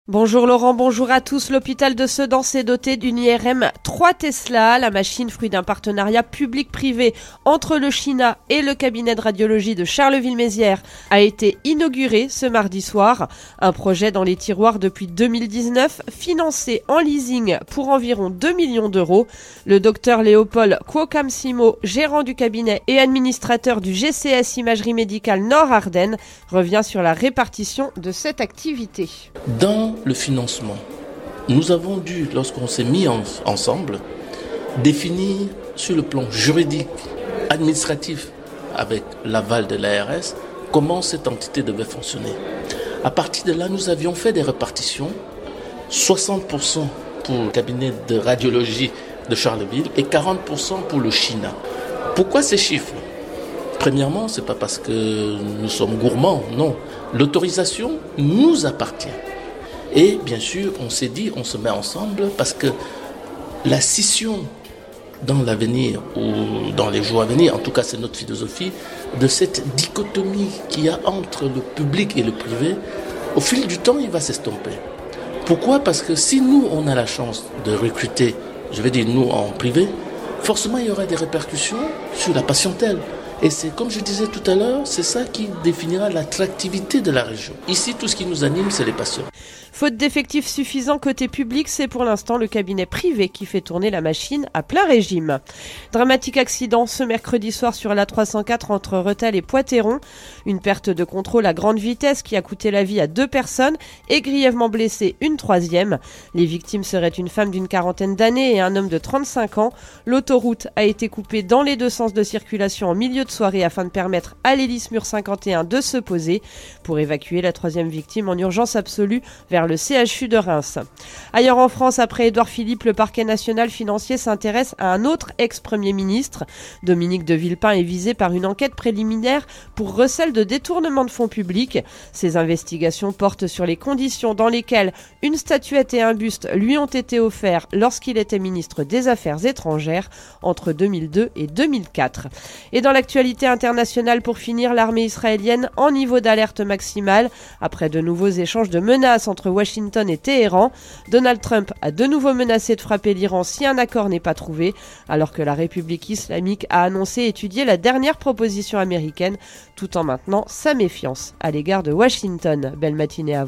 Bonjour Laurent, bonjour à tous. L'hôpital de Sedan s'est doté d'une IRM 3 Tesla. La machine, fruit d'un partenariat public-privé entre le China et le cabinet de radiologie de Charleville-Mézières, a été inaugurée ce mardi soir. Un projet dans les tiroirs depuis 2019, financé en leasing pour environ 2 millions d'euros. Le docteur Léopold Kwokam-Simo, gérant du cabinet et administrateur du GCS Imagerie Médicale Nord-Ardennes, revient sur la répartition de cette activité. Dans le financement, nous avons dû, lorsqu'on s'est mis ensemble, définir sur le plan juridique, administratif, avec l'aval de l'ARS, comment cette entité devait fonctionner. À partir de là, nous avions fait des répartitions, 60% pour le cabinet de radiologie de Charleville et 40% pour le China. Pourquoi ces chiffres ? Premièrement, ce n'est pas parce que nous sommes gourmands, non. L'autorisation nous appartient. Et bien sûr, on s'est dit, on se met ensemble parce que la scission dans l'avenir ou dans les jours à venir, en tout cas c'est notre philosophie, de cette dichotomie qu'il y a entre le public et le privé, au fil du temps, il va s'estomper. Pourquoi ? Parce que si nous, on a la chance de recruter, je vais dire nous en privé, forcément il y aura des répercussions sur la patientèle. Et c'est comme je disais tout à l'heure, c'est ça qui définira l'attractivité de la région. Ici, tout ce qui nous anime, c'est les patients. Faute d'effectifs suffisants côté public, c'est pour l'instant le cabinet privé qui fait tourner la machine à plein régime. Dramatique accident ce mercredi soir sur la 304 entre Rethel et Poitéron. Une perte de contrôle à grande vitesse qui a coûté la vie à 2 personnes et grièvement blessé une troisième. Les victimes seraient une femme d'une quarantaine d'années et un homme de 35 ans. L'autoroute a été coupée dans les deux sens de circulation en milieu de soirée afin de permettre à l'hélice Mur 51 de se poser pour évacuer la troisième victime en urgence absolue vers le CHU de Reims. Ailleurs en France, après Édouard Philippe, le parquet national financier s'intéresse à un autre ex-premier ministre. Dominique de Villepin est visé par une enquête préliminaire pour recel de détournement de fonds publics. Ces investigations portent sur les conditions dans lesquelles une statuette et un buste lui ont été offerts lorsqu'il était ministre des Affaires étrangères entre 2002 et 2004. Et dans l'actualité internationale, pour finir, l'armée israélienne en niveau d'alerte maximale après de nouveaux échanges de menaces entre Washington et Téhéran. Donald Trump a de nouveau menacé de frapper l'Iran si un accord n'est pas trouvé, alors que la République islamique a annoncé étudier la dernière proposition américaine, tout en maintenant sa méfiance à l'égard de Washington. Belle matinée à vous.